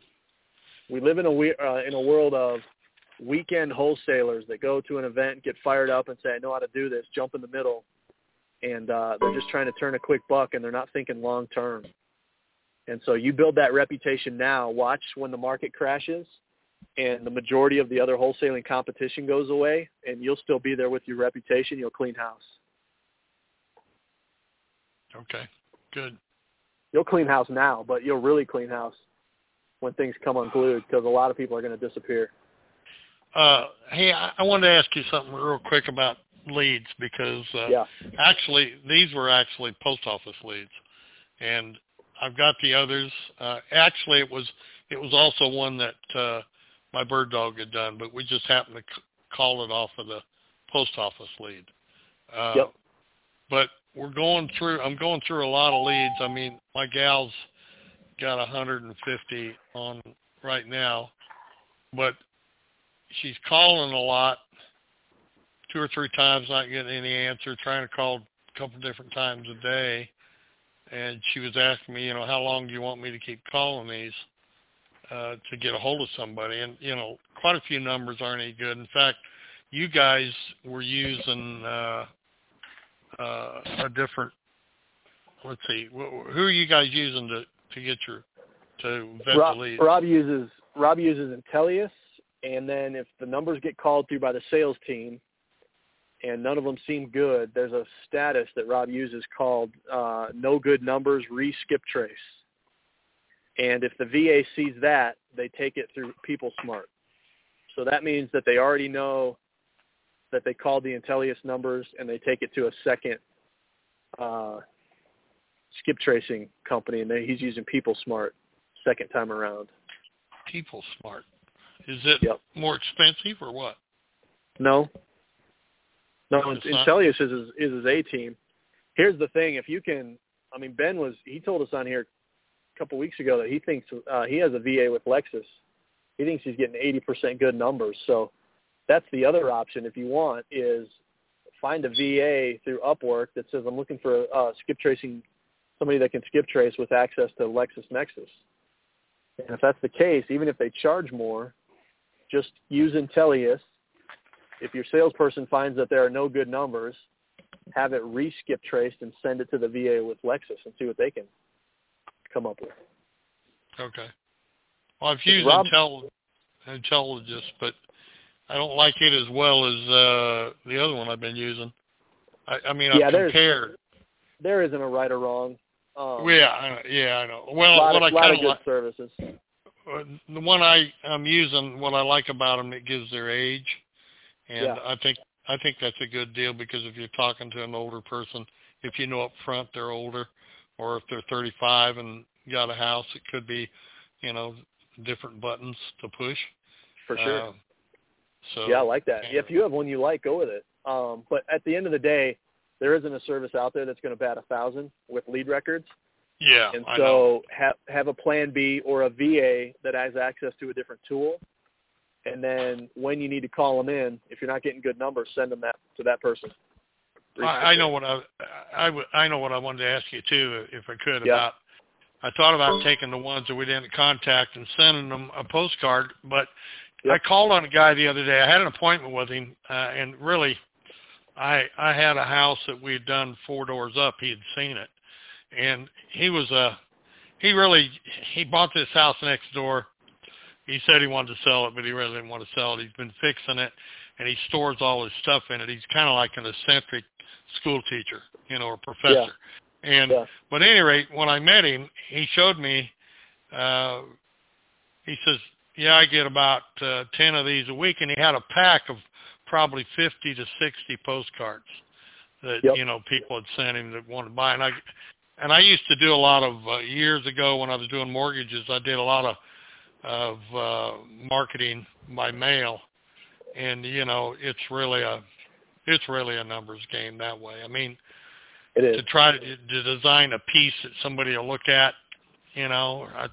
We live in a world of weekend wholesalers that go to an event, get fired up, and say, I know how to do this, jump in the middle, and they're just trying to turn a quick buck, and they're not thinking long term. And so you build that reputation now. Watch when the market crashes and the majority of the other wholesaling competition goes away, and you'll still be there with your reputation. You'll clean house. Okay, good. You'll clean house now, but you'll really clean house when things come unglued, because a lot of people are going to disappear. Hey, I wanted to ask you something real quick about leads, because actually these were actually post office leads, and I've got the others. Actually, it was also one that my bird dog had done, but we just happened to call it off of the post office lead. But I'm going through a lot of leads. I mean, my gal's got 150 on right now, but she's calling a lot, 2 or 3 times, not getting any answer, trying to call a couple different times a day. And she was asking me, how long do you want me to keep calling these to get a hold of somebody? And, quite a few numbers aren't any good. In fact, you guys were using a different, let's see, who are you guys using to get to vet the leads? Rob uses Intellius, and then if the numbers get called through by the sales team and none of them seem good, there's a status that Rob uses called no good numbers, re-skip trace. And if the VA sees that, they take it through PeopleSmart. So that means that they already know that they called the Intellius numbers, and they take it to a second skip tracing company, and he's using PeopleSmart second time around. PeopleSmart. Is it more expensive or what? No, Intellius is his A team. Here's the thing: if you can, Ben he told us on here a couple weeks ago that he thinks he has a VA with Lexus. He thinks he's getting 80% good numbers. So that's the other option if you want, is find a VA through Upwork that says, I'm looking for skip tracing, somebody that can skip trace with access to LexisNexis. And if that's the case, even if they charge more, just use Intellius. If your salesperson finds that there are no good numbers, have it re-skip traced and send it to the VA with Lexus and see what they can come up with. Okay. Well, I've used Intelligis, but I don't like it as well as the other one I've been using. I've compared. There isn't a right or wrong. I know. Well, a lot of good services. The one I'm using, what I like about them, it gives their age, and I think that's a good deal, because if you're talking to an older person, if you know up front they're older, or if they're 35 and got a house, it could be, different buttons to push. For sure. So yeah, I like that. If you have one you like, go with it. But at the end of the day, there isn't a service out there that's going to bat 1,000 with lead records. Yeah, and so have a plan B or a VA that has access to a different tool. And then when you need to call them in, if you're not getting good numbers, send them to that person. I know what I know what I wanted to ask you too, if I could. Yeah. About I thought about taking the ones that we didn't contact and sending them a postcard, but I called on a guy the other day. I had an appointment with him, and really, I had a house that we had done 4 doors up. He had seen it, and he bought this house next door. He said he wanted to sell it, but he really didn't want to sell it. He's been fixing it, and he stores all his stuff in it. He's kind of like an eccentric school teacher, or professor. And but at any rate, when I met him, he showed me. He says, "Yeah, I get about 10 of these a week," and he had a pack of probably 50 to 60 postcards that people had sent him that wanted to buy. And I used to do a lot of years ago when I was doing mortgages. I did a lot of marketing by mail, and it's really a numbers game that way. I mean, it is. To try to design a piece that somebody will look at, Let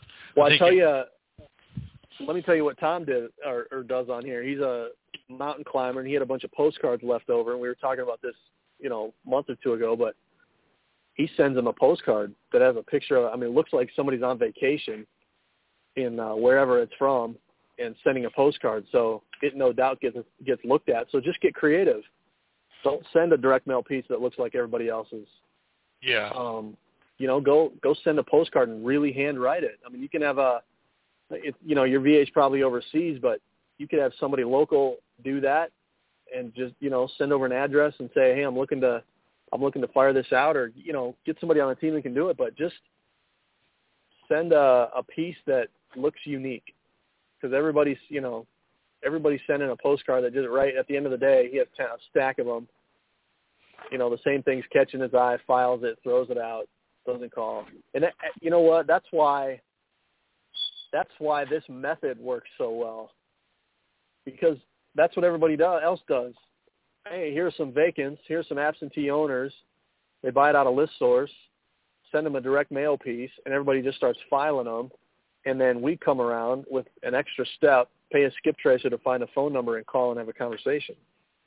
me tell you what Tom did or does on here. He's a mountain climber, and he had a bunch of postcards left over, and we were talking about this, a month or two ago, but he sends them a postcard that has a picture of, it looks like somebody's on vacation in wherever it's from and sending a postcard. So it no doubt gets looked at. So just get creative. Don't send a direct mail piece that looks like everybody else's. Yeah. Go send a postcard and really handwrite it. You can have your VA is probably overseas, but you could have somebody local do that and just, send over an address and say, hey, I'm looking to fire this out, or, get somebody on the team that can do it, but just send a piece that looks unique, because everybody's sending a postcard that did it right. At the end of the day, he has a stack of them. The same thing's catching his eye, files it, throws it out, doesn't call. And you know what? That's why this method works so well, because that's what everybody else does. Hey, here's some vacants. Here's some absentee owners. They buy it out of ListSource, send them a direct mail piece, and everybody just starts filing them. And then we come around with an extra step, pay a skip tracer to find a phone number and call and have a conversation.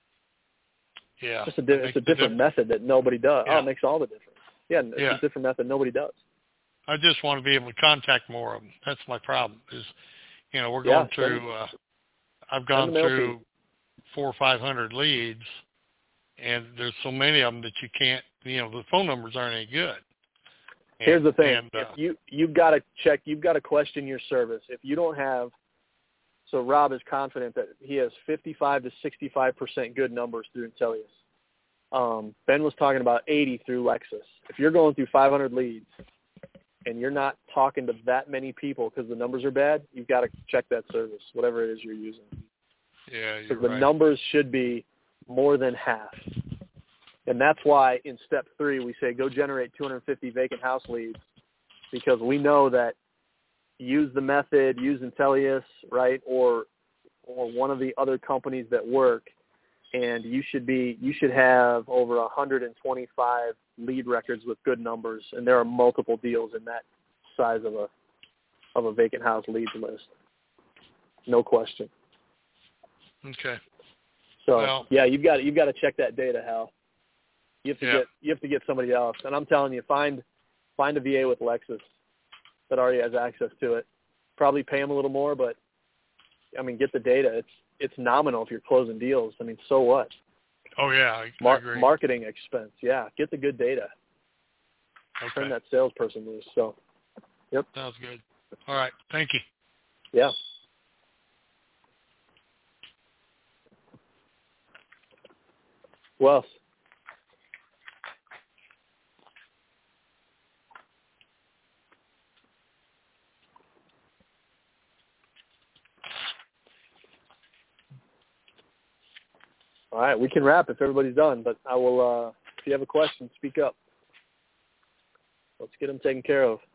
Yeah. It's a different method that nobody does. Yeah. Oh, it makes all the difference. Yeah, it's a different method nobody does. I just want to be able to contact more of them. That's my problem. Is, we're going through. I've gone through 400 or 500 leads, and there's so many of them that you can't. The phone numbers aren't any good. Here's the thing: if you've got to check, you've got to question your service. If you don't have, so Rob is confident that he has 55 to 65% good numbers through Intellius. Ben was talking about 80 through Lexus. If you're going through 500 leads and you're not talking to that many people because the numbers are bad, you've got to check that service, whatever it is you're using. Yeah, because the numbers should be more than half. And that's why in step 3 we say go generate 250 vacant house leads, because we know that use the method, use Intellius, right, or one of the other companies that work, and you should have over 125 lead records with good numbers, and there are multiple deals in that size of a vacant house leads list. No question. Okay. So you've got to check that data, Hal. You have to get somebody else, and I'm telling you, find a VA with Lexus that already has access to it. Probably pay them a little more, but get the data. It's nominal if you're closing deals. So what? Oh yeah, I agree. Marketing expense. Yeah, get the good data. Okay. Turn that salesperson loose. So, yep. Sounds good. All right. Thank you. Yeah. Who else? All right, we can wrap if everybody's done, but I will, if you have a question, speak up. get them taken care of.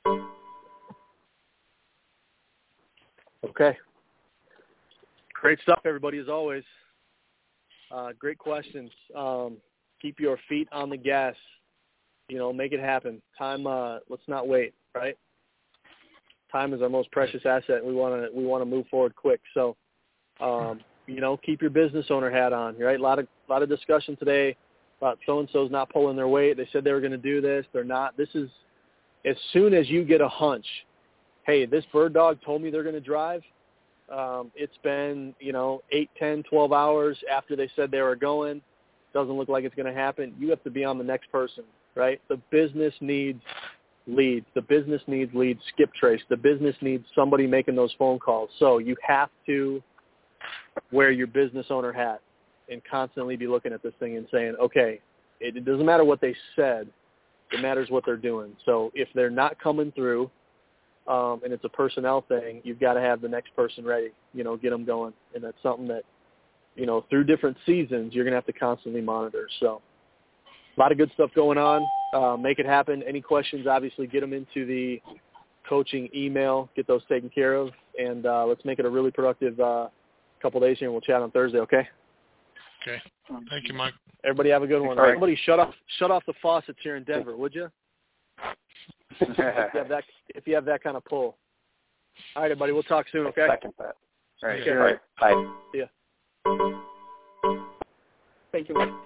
Okay. Great stuff, everybody, as always. Great questions. Keep your feet on the gas. Make it happen. Time. Let's not wait. Right. Time is our most precious asset, and we want to move forward quick. So, keep your business owner hat on. Right. A lot of discussion today about so and so's not pulling their weight. They said they were going to do this. They're not. This is as soon as you get a hunch. Hey, this bird dog told me they're going to drive. It's been, 8, 10, 12 hours after they said they were going. Doesn't look like it's going to happen. You have to be on the next person, right? The business needs leads. The business needs leads, skip trace. The business needs somebody making those phone calls. So you have to wear your business owner hat and constantly be looking at this thing and saying, okay, it doesn't matter what they said. It matters what they're doing. So if they're not coming through, and it's a personnel thing, you've got to have the next person ready, get them going. And that's something that, through different seasons, you're going to have to constantly monitor. So a lot of good stuff going on. Make it happen. Any questions, obviously, get them into the coaching email, get those taken care of, and let's make it a really productive couple days here, and we'll chat on Thursday, okay? Okay. Thank you, Mike. Everybody have a good one. Right. Everybody shut off the faucets here in Denver, would you? if you have that kind of pull. All right, everybody. We'll talk soon, okay? Second that. All right. Okay. All right. Bye. See ya. Thank you, Mike.